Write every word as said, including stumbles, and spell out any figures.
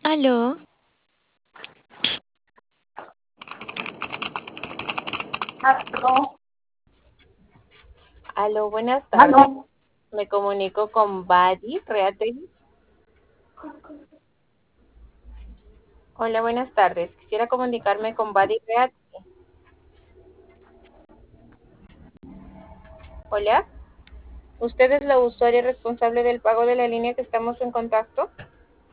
Aló, Aló, Aló, buenas tardes. aló. Me comunico con Buddy Reategui. Hola, buenas tardes. Quisiera comunicarme con Buddy Reategui. Hola. ¿Usted es la usuaria responsable del pago de la línea que estamos en contacto?